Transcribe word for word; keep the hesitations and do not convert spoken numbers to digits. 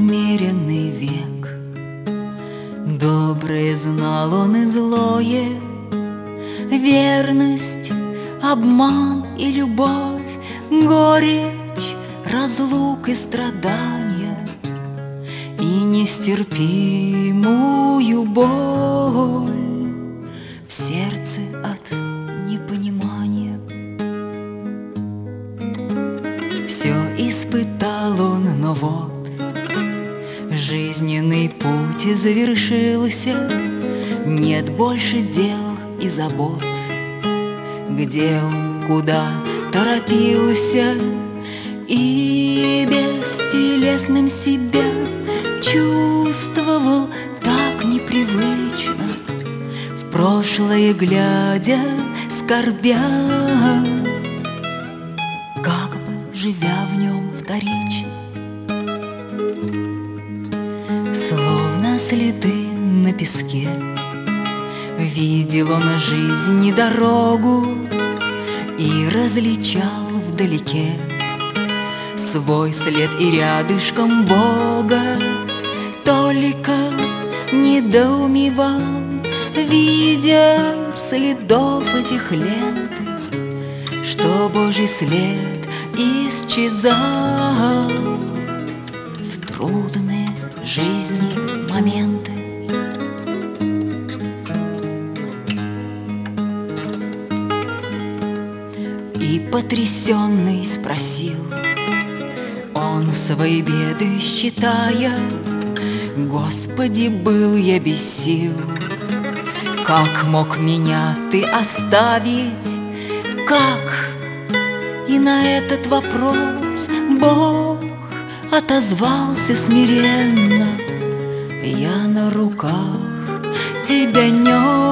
умеренный век. Доброе знал он и злое, верность, обман и любовь, горечь, разлук и страдания, и нестерпимую боль в сердце от непонимания. Все испытал он, но вот жизненный путь завершился, нет больше дел и забот. Где он, куда торопился, и бестелесным себя чувствовал так непривычно, в прошлое глядя, скорбя, как бы живя в нем вторично. Словно следы на песке видел он жизнь и дорогу, и различал вдалеке свой след и рядышком Бога. Только недоумевал, видя следов этих ленты, что Божий след исчезал в трудные жизни моменты. И потрясенный спросил он, свои беды считая: Господи, был я без сил, как мог меня Ты оставить? Как? И на этот вопрос Бог отозвался смиренно: я на руках тебя нес